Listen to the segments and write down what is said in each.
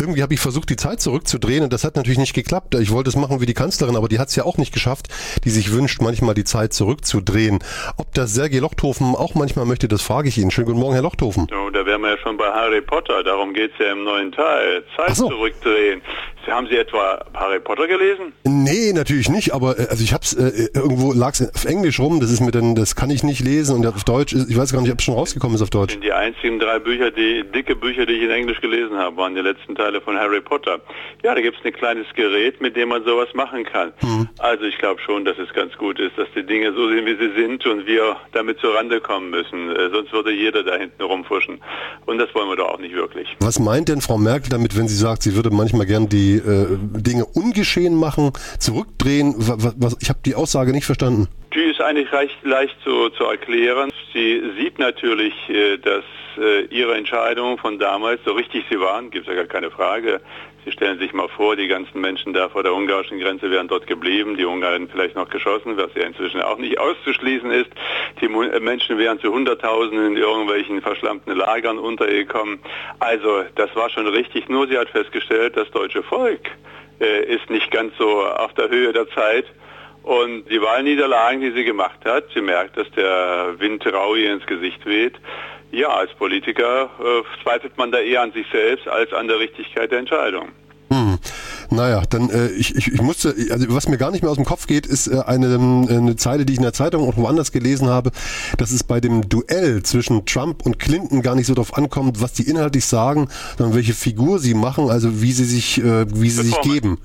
Irgendwie habe ich versucht, die Zeit zurückzudrehen und das hat natürlich nicht geklappt. Ich wollte es machen wie die Kanzlerin, aber die hat es ja auch nicht geschafft, die sich wünscht, manchmal die Zeit zurückzudrehen. Ob das Sergej Lochthofen auch manchmal möchte, das frage ich ihn. Schönen guten Morgen, Herr Lochthofen. Oh, da wären wir ja schon bei Harry Potter, darum geht es ja im neuen Teil. Zeit zurückdrehen. Haben Sie etwa Harry Potter gelesen? Nee, natürlich nicht, aber also ich hab's irgendwo lag's auf Englisch rum, das ist mir dann, das kann ich nicht lesen und auf Deutsch, ich weiß gar nicht, ob es schon rausgekommen ist auf Deutsch. Die einzigen 3 Bücher, dicke Bücher, die ich in Englisch gelesen habe, waren die letzten Teile von Harry Potter. Ja, da gibt's ein kleines Gerät, mit dem man sowas machen kann. Also ich glaube schon, dass es ganz gut ist, dass die Dinge so sind, wie sie sind und wir damit zur Rande kommen müssen. Sonst würde jeder da hinten rumfuschen. Und das wollen wir doch auch nicht wirklich. Was meint denn Frau Merkel damit, wenn sie sagt, sie würde manchmal gern die Dinge ungeschehen machen, zurückdrehen? Ich habe die Aussage nicht verstanden. Die ist eigentlich recht leicht zu erklären. Sie sieht natürlich, dass ihre Entscheidungen von damals, so richtig sie waren, gibt es ja gar keine Frage. Sie stellen sich mal vor, die ganzen Menschen da vor der ungarischen Grenze wären dort geblieben, die Ungarn hätten vielleicht noch geschossen, was ja inzwischen auch nicht auszuschließen ist. Die Menschen wären zu Hunderttausenden in irgendwelchen verschlammten Lagern untergekommen. Also das war schon richtig, nur sie hat festgestellt, das deutsche Volk ist nicht ganz so auf der Höhe der Zeit. Und die Wahlniederlagen, die sie gemacht hat, sie merkt, dass der Wind rau ihr ins Gesicht weht. Ja, als Politiker zweifelt man da eher an sich selbst als an der Richtigkeit der Entscheidung. Naja, dann ich musste, also was mir gar nicht mehr aus dem Kopf geht, ist eine Zeile, die ich in der Zeitung und woanders gelesen habe, dass es bei dem Duell zwischen Trump und Clinton gar nicht so darauf ankommt, was die inhaltlich sagen, sondern welche Figur sie machen, also wie sie sich geben.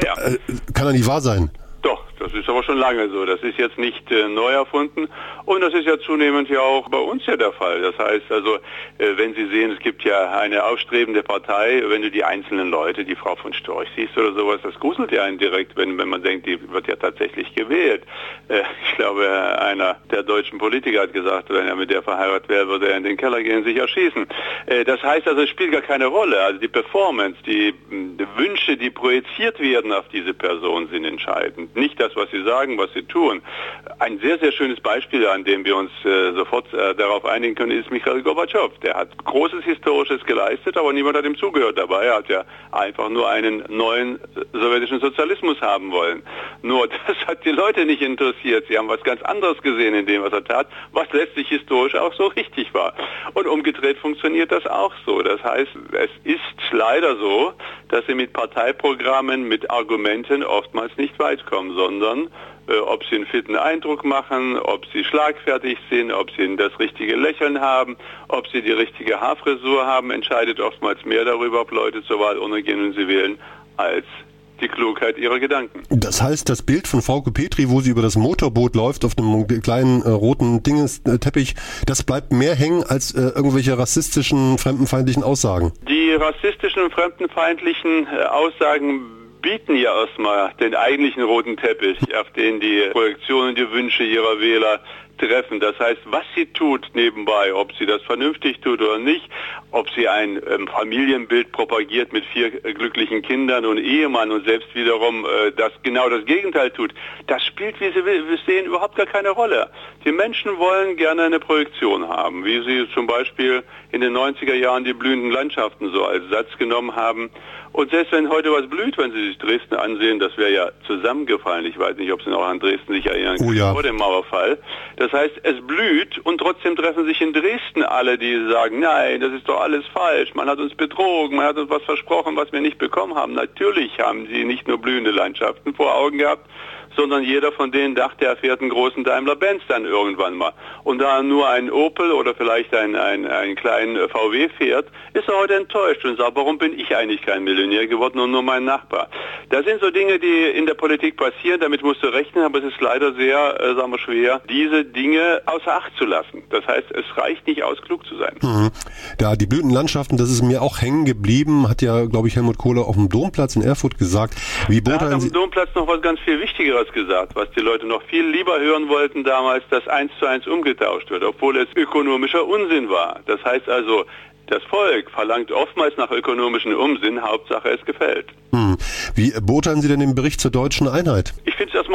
Kann ja nicht wahr sein. Doch, das ist aber schon lange so. Das ist jetzt nicht neu erfunden und das ist ja zunehmend ja auch bei uns ja der Fall. Das heißt also, wenn Sie sehen, es gibt ja eine aufstrebende Partei, wenn du die einzelnen Leute, die Frau von Storch siehst oder sowas, das gruselt ja einen direkt, wenn man denkt, die wird ja tatsächlich gewählt. Ich glaube, einer der deutschen Politiker hat gesagt, wenn er mit der verheiratet wäre, würde er in den Keller gehen und sich erschießen. Das heißt also, es spielt gar keine Rolle. Also die Performance, die Wünsche, die projiziert werden auf diese Person, sind entscheidend. Nicht das, was sie sagen, was sie tun. Ein sehr, sehr schönes Beispiel, an dem wir uns sofort darauf einigen können, ist Michail Gorbatschow. Der hat Großes Historisches geleistet, aber niemand hat ihm zugehört dabei. Er hat ja einfach nur einen neuen sowjetischen Sozialismus haben wollen. Nur das hat die Leute nicht interessiert. Sie haben was ganz anderes gesehen in dem, was er tat, was letztlich historisch auch so richtig war. Und umgedreht funktioniert das auch so. Das heißt, es ist leider so, dass sie mit Parteiprogrammen, mit Argumenten oftmals nicht weit kommen, sondern ob sie einen fitten Eindruck machen, ob sie schlagfertig sind, ob sie das richtige Lächeln haben, ob sie die richtige Haarfrisur haben, entscheidet oftmals mehr darüber, ob Leute zur Wahlurne gehen und sie wählen, als die Klugheit ihrer Gedanken. Das heißt, das Bild von Frauke Petry, wo sie über das Motorboot läuft auf einem kleinen roten Teppich, das bleibt mehr hängen als irgendwelche rassistischen, fremdenfeindlichen Aussagen. Die rassistischen und fremdenfeindlichen Aussagen bieten ja erstmal den eigentlichen roten Teppich, auf den die Projektionen, die Wünsche ihrer Wähler treffen. Das heißt, was sie tut nebenbei, ob sie das vernünftig tut oder nicht, ob sie ein Familienbild propagiert mit 4 glücklichen Kindern und Ehemann und selbst wiederum genau das Gegenteil tut, das spielt, wie Sie sehen, überhaupt gar keine Rolle. Die Menschen wollen gerne eine Projektion haben, wie sie zum Beispiel in den 90er Jahren die blühenden Landschaften so als Satz genommen haben. Und selbst wenn heute was blüht, wenn Sie sich Dresden ansehen, das wäre ja zusammengefallen. Ich weiß nicht, ob Sie noch an Dresden sich erinnern können, vor dem Mauerfall. Das heißt, es blüht und trotzdem treffen sich in Dresden alle, die sagen, nein, das ist doch alles falsch, man hat uns betrogen, man hat uns was versprochen, was wir nicht bekommen haben. Natürlich haben sie nicht nur blühende Landschaften vor Augen gehabt, sondern jeder von denen dachte, er fährt einen großen Daimler-Benz dann irgendwann mal. Und da er nur ein Opel oder vielleicht einen kleinen VW fährt, ist er heute enttäuscht und sagt, warum bin ich eigentlich kein Millionär geworden und nur mein Nachbar? Das sind so Dinge, die in der Politik passieren, damit musst du rechnen, aber es ist leider sehr, schwer, diese Dinge außer Acht zu lassen. Das heißt, es reicht nicht aus, klug zu sein. Ja, die blühenden Landschaften, das ist mir auch hängen geblieben, hat ja, glaube ich, Helmut Kohl auf dem Domplatz in Erfurt gesagt. Er hat auf dem Domplatz noch was ganz viel Wichtigeres gesagt, was die Leute noch viel lieber hören wollten damals, dass 1:1 umgetauscht wird, obwohl es ökonomischer Unsinn war. Das heißt also, das Volk verlangt oftmals nach ökonomischem Unsinn, Hauptsache es gefällt. Wie beurteilen Sie denn den Bericht zur deutschen Einheit? Ich finde es erstmal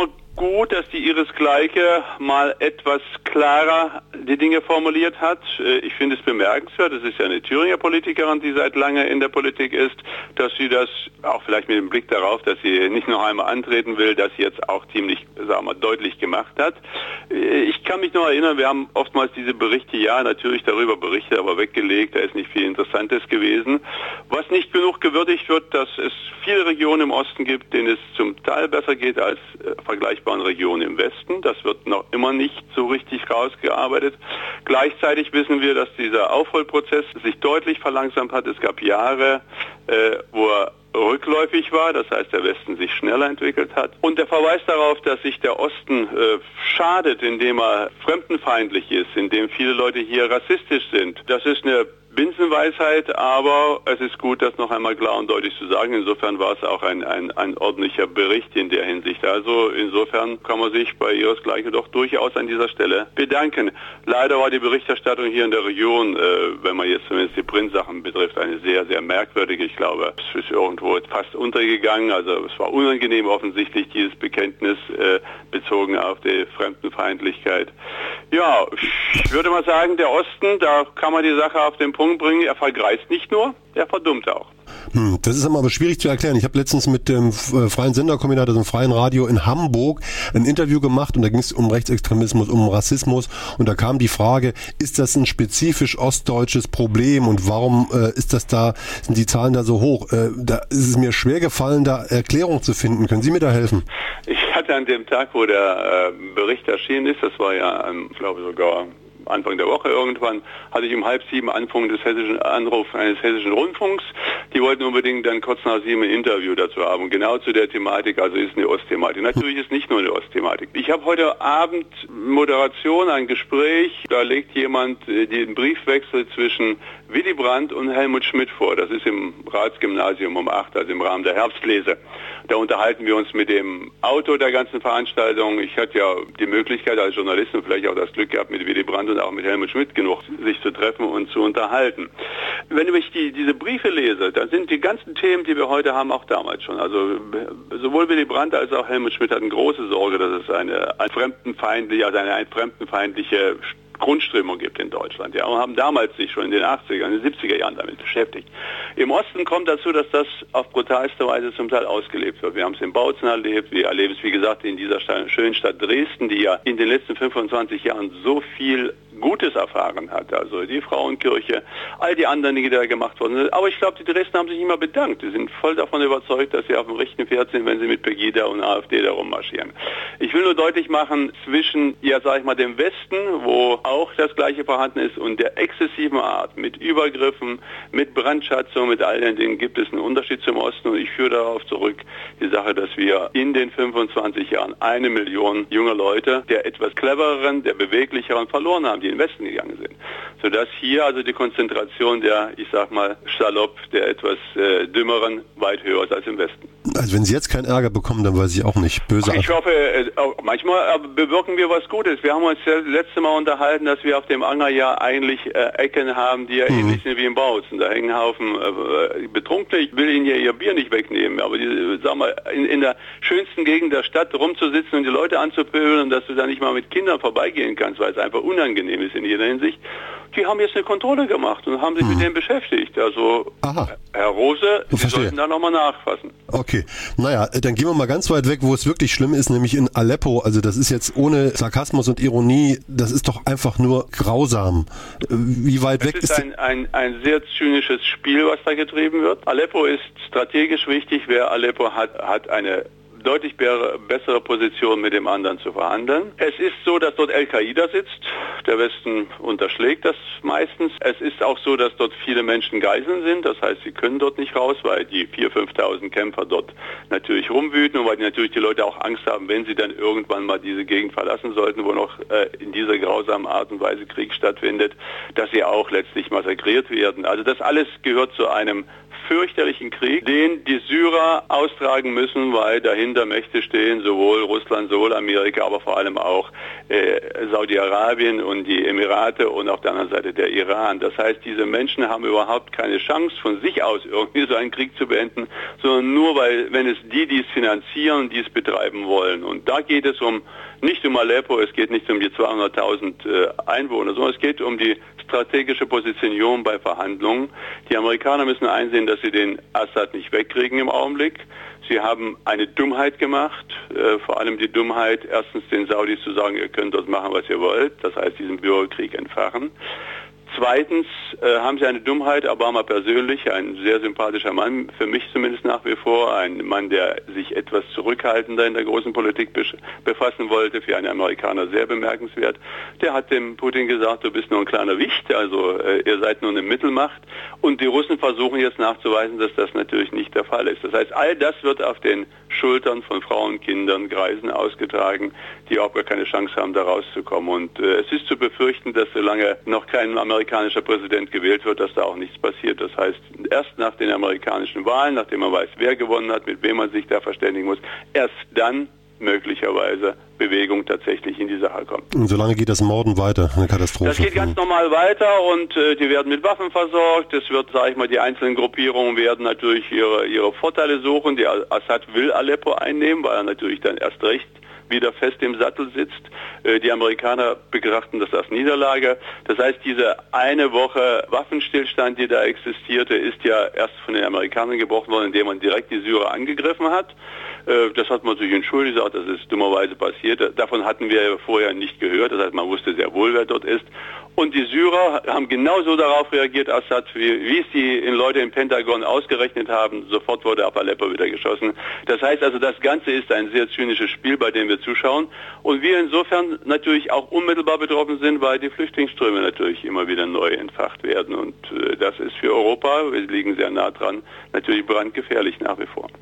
gut, dass die ihresgleichen mal etwas klarer die Dinge formuliert hat. Ich finde es bemerkenswert, es ist ja eine Thüringer Politikerin, die seit lange in der Politik ist, dass sie das, auch vielleicht mit dem Blick darauf, dass sie nicht noch einmal antreten will, dass sie jetzt auch ziemlich, sagen wir, deutlich gemacht hat. Ich kann mich noch erinnern, wir haben oftmals diese Berichte, ja, natürlich darüber berichtet, aber weggelegt, da ist nicht viel Interessantes gewesen. Was nicht genug gewürdigt wird, dass es viele Regionen im Osten gibt, denen es zum Teil besser geht als vergleichbaren Regionen im Westen. Das wird noch immer nicht so richtig rausgearbeitet. Gleichzeitig wissen wir, dass dieser Aufholprozess sich deutlich verlangsamt hat. Es gab Jahre, wo er rückläufig war, das heißt, der Westen sich schneller entwickelt hat. Und der Verweis darauf, dass sich der Osten schadet, indem er fremdenfeindlich ist, indem viele Leute hier rassistisch sind, das ist eine Binsenweisheit, aber es ist gut, das noch einmal klar und deutlich zu sagen. Insofern war es auch ein ordentlicher Bericht in der Hinsicht. Also insofern kann man sich bei ihresgleichen doch durchaus an dieser Stelle bedanken. Leider war die Berichterstattung hier in der Region, wenn man jetzt zumindest die Printsachen betrifft, eine sehr, sehr merkwürdige. Ich glaube, es ist irgendwo fast untergegangen. Also es war unangenehm offensichtlich, dieses Bekenntnis bezogen auf die Fremdenfeindlichkeit. Ja, ich würde mal sagen, der Osten, da kann man die Sache auf den Punkt bringen, er vergreist nicht nur, er verdummt auch. Das ist aber schwierig zu erklären. Ich habe letztens mit dem Freien Senderkombinat, also dem Freien Radio in Hamburg, ein Interview gemacht und da ging es um Rechtsextremismus, um Rassismus und da kam die Frage, ist das ein spezifisch ostdeutsches Problem und warum sind die Zahlen da so hoch? Da ist es mir schwer gefallen, da Erklärung zu finden. Können Sie mir da helfen? Ich hatte an dem Tag, wo der Bericht erschienen ist, das war ja, ich glaube sogar Anfang der Woche irgendwann, hatte ich um 6:30 Anfang des Anruf eines hessischen Rundfunks. Die wollten unbedingt dann kurz nach 7 ein Interview dazu haben. Genau zu der Thematik, also ist eine Ostthematik. Natürlich ist nicht nur eine Ostthematik. Ich habe heute Abend Moderation, ein Gespräch, da legt jemand den Briefwechsel zwischen Willy Brandt und Helmut Schmidt vor. Das ist im Ratsgymnasium um 8, also im Rahmen der Herbstlese. Da unterhalten wir uns mit dem Autor der ganzen Veranstaltung. Ich hatte ja die Möglichkeit als Journalist und vielleicht auch das Glück gehabt, mit Willy Brandt und auch mit Helmut Schmidt genug sich zu treffen und zu unterhalten. Wenn ich diese Briefe lese, dann sind die ganzen Themen, die wir heute haben, auch damals schon. Also sowohl Willy Brandt als auch Helmut Schmidt hatten große Sorge, dass es eine fremdenfeindliche Grundströmung gibt in Deutschland. Ja, und haben damals sich schon in den 80er, in den 70er Jahren damit beschäftigt. Im Osten kommt dazu, dass das auf brutalste Weise zum Teil ausgelebt wird. Wir haben es in Bautzen erlebt, wir erleben es, wie gesagt, in dieser schönen Stadt Dresden, die ja in den letzten 25 Jahren so viel Gutes erfahren hat. Also die Frauenkirche, all die anderen Dinge, die da gemacht worden sind. Aber ich glaube, die Dresdner haben sich nicht mehr bedankt. Die sind voll davon überzeugt, dass sie auf dem rechten Pferd sind, wenn sie mit Pegida und AfD da rummarschieren. Ich will nur deutlich machen, zwischen, ja, sag ich mal, dem Westen, wo auch das Gleiche vorhanden ist, und der exzessiven Art, mit Übergriffen, mit Brandschatzung, mit all den Dingen, gibt es einen Unterschied zum Osten. Und ich führe darauf zurück die Sache, dass wir in den 25 Jahren 1 Million junger Leute der etwas clevereren, der beweglicheren verloren haben, die in den Westen gegangen sind. Sodass hier also die Konzentration der, ich sag mal, salopp, der etwas dümmeren weit höher ist als im Westen. Also wenn Sie jetzt keinen Ärger bekommen, dann weiß ich auch nicht. Böse. Ich hoffe, manchmal bewirken wir was Gutes. Wir haben uns ja das letzte Mal unterhalten, dass wir auf dem Anger ja eigentlich Ecken haben, die ja ähnlich sind wie im Bautzen. Da hängen Haufen Betrunkene. Ich will Ihnen ja Ihr Bier nicht wegnehmen, aber sag mal, in der schönsten Gegend der Stadt rumzusitzen und die Leute anzupöbeln, dass du da nicht mal mit Kindern vorbeigehen kannst, weil es einfach unangenehm ist in jeder Hinsicht. Die haben jetzt eine Kontrolle gemacht und haben sich mit denen beschäftigt. Also, Herr Rose, Sie sollten da nochmal nachfassen. Okay, naja, dann gehen wir mal ganz weit weg, wo es wirklich schlimm ist, nämlich in Aleppo. Also das ist jetzt ohne Sarkasmus und Ironie, das ist doch einfach nur grausam. Wie weit weg ist das? Es ist ein sehr zynisches Spiel, was da getrieben wird. Aleppo ist strategisch wichtig. Wer Aleppo hat eine deutlich bessere Position mit dem anderen zu verhandeln. Es ist so, dass dort Al-Qaida sitzt. Der Westen unterschlägt das meistens. Es ist auch so, dass dort viele Menschen Geiseln sind. Das heißt, sie können dort nicht raus, weil die 4.000, 5.000 Kämpfer dort natürlich rumwüten und weil natürlich die Leute auch Angst haben, wenn sie dann irgendwann mal diese Gegend verlassen sollten, wo noch in dieser grausamen Art und Weise Krieg stattfindet, dass sie auch letztlich massakriert werden. Also das alles gehört zu einem fürchterlichen Krieg, den die Syrer austragen müssen, weil dahinter Hintermächte stehen, sowohl Russland, sowohl Amerika, aber vor allem auch Saudi-Arabien und die Emirate und auf der anderen Seite der Iran. Das heißt, diese Menschen haben überhaupt keine Chance, von sich aus irgendwie so einen Krieg zu beenden, sondern nur, wenn es die es finanzieren, die es betreiben wollen. Und da geht es nicht um Aleppo, es geht nicht um die 200.000 Einwohner, sondern es geht um die strategische Positionierung bei Verhandlungen. Die Amerikaner müssen einsehen, dass sie den Assad nicht wegkriegen im Augenblick. Sie haben eine Dummheit gemacht, vor allem die Dummheit, erstens den Saudis zu sagen, ihr könnt dort machen, was ihr wollt, das heißt diesen Bürgerkrieg entfachen. Zweitens haben sie eine Dummheit, Obama persönlich, ein sehr sympathischer Mann, für mich zumindest nach wie vor, ein Mann, der sich etwas zurückhaltender in der großen Politik befassen wollte, für einen Amerikaner sehr bemerkenswert. Der hat dem Putin gesagt, du bist nur ein kleiner Wicht, also ihr seid nur eine Mittelmacht. Und die Russen versuchen jetzt nachzuweisen, dass das natürlich nicht der Fall ist. Das heißt, all das wird auf den Schultern von Frauen, Kindern, Greisen ausgetragen, die auch gar keine Chance haben, da rauszukommen. Und es ist zu befürchten, dass solange noch kein amerikanischer Präsident gewählt wird, dass da auch nichts passiert. Das heißt, erst nach den amerikanischen Wahlen, nachdem man weiß, wer gewonnen hat, mit wem man sich da verständigen muss, erst dann möglicherweise Bewegung tatsächlich in die Sache kommt. Und solange geht das Morden weiter, eine Katastrophe. Das geht ganz normal weiter und die werden mit Waffen versorgt. Es wird, sage ich mal, die einzelnen Gruppierungen werden natürlich ihre Vorteile suchen. Der Assad will Aleppo einnehmen, weil er natürlich dann erst recht wieder fest im Sattel sitzt. Die Amerikaner betrachten das als Niederlage. Das heißt, diese eine Woche Waffenstillstand, die da existierte, ist ja erst von den Amerikanern gebrochen worden, indem man direkt die Syrer angegriffen hat. Das hat man sich entschuldigt, gesagt, das ist dummerweise passiert. Davon hatten wir vorher nicht gehört. Das heißt, man wusste sehr wohl, wer dort ist. Und die Syrer haben genauso darauf reagiert, Assad, wie es die Leute im Pentagon ausgerechnet haben. Sofort wurde auf Aleppo wieder geschossen. Das heißt also, das Ganze ist ein sehr zynisches Spiel, bei dem wir zuschauen. Und wir insofern natürlich auch unmittelbar betroffen sind, weil die Flüchtlingsströme natürlich immer wieder neu entfacht werden. Und das ist für Europa, wir liegen sehr nah dran, natürlich brandgefährlich nach wie vor.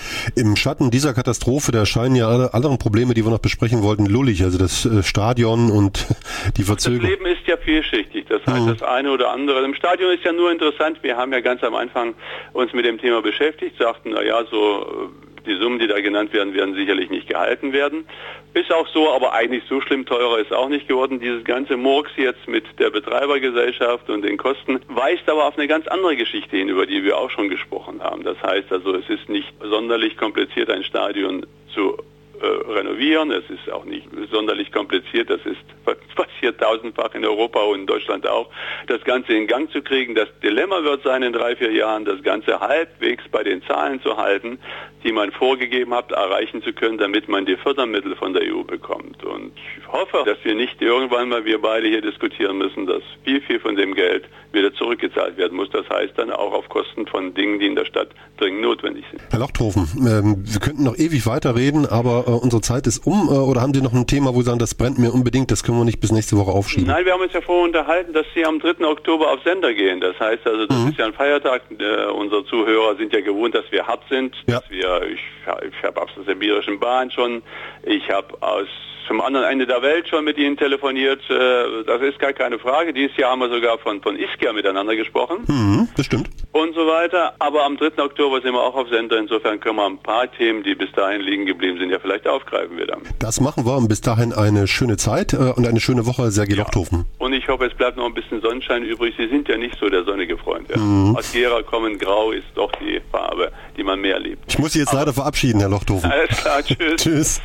Im Schatten dieser Katastrophe, da erscheinen ja alle anderen Probleme, die wir noch besprechen wollten, lullig. Also das Stadion und die Verzögerung. Das Leben ist ja vielschichtig. Das heißt, das eine oder andere. Im Stadion ist ja nur interessant, wir haben ja ganz am Anfang uns mit dem Thema beschäftigt, sagten, naja, so die Summen, die da genannt werden, werden sicherlich nicht gehalten werden. Ist auch so, aber eigentlich so schlimm teurer ist auch nicht geworden. Dieses ganze Murks jetzt mit der Betreibergesellschaft und den Kosten weist aber auf eine ganz andere Geschichte hin, über die wir auch schon gesprochen haben. Das heißt also, es ist nicht sonderlich kompliziert, ein Stadion zu renovieren. Es ist auch nicht sonderlich kompliziert. Das passiert tausendfach in Europa und in Deutschland auch. Das Ganze in Gang zu kriegen. Das Dilemma wird sein, in 3-4 Jahren das Ganze halbwegs bei den Zahlen zu halten, die man vorgegeben hat, erreichen zu können, damit man die Fördermittel von der EU bekommt. Und ich hoffe, dass wir nicht irgendwann mal, wir beide hier diskutieren müssen, dass viel von dem Geld wieder zurückgezahlt werden muss. Das heißt dann auch auf Kosten von Dingen, die in der Stadt dringend notwendig sind. Herr Lochthofen, wir könnten noch ewig weiterreden, aber unsere Zeit ist um. Oder haben Sie noch ein Thema, wo Sie sagen, das brennt mir unbedingt, das können wir nicht bis nächste Woche aufschieben? Nein, wir haben uns ja vorher unterhalten, dass Sie am 3. Oktober auf Sender gehen. Das heißt also, das ist ja ein Feiertag. Unsere Zuhörer sind ja gewohnt, dass wir hart sind. Ja. Ich habe aus der Sibirischen Bahn schon, ich habe zum anderen Ende der Welt schon mit Ihnen telefoniert. Das ist gar keine Frage. Dieses Jahr haben wir sogar von Ischia miteinander gesprochen. Das stimmt. Und so weiter. Aber am 3. Oktober sind wir auch auf Sender. Insofern können wir ein paar Themen, die bis dahin liegen geblieben sind, ja vielleicht aufgreifen wieder. Das machen wir. Und bis dahin eine schöne Zeit und eine schöne Woche, Sergej Lochthofen. Und ich hoffe, es bleibt noch ein bisschen Sonnenschein übrig. Sie sind ja nicht so der sonnige Freund. Ja. Aus Gera kommen Grau ist doch die Farbe, die man mehr liebt. Ich muss Sie jetzt leider verabschieden, Herr Lochthofen. Alles klar, tschüss. Tschüss.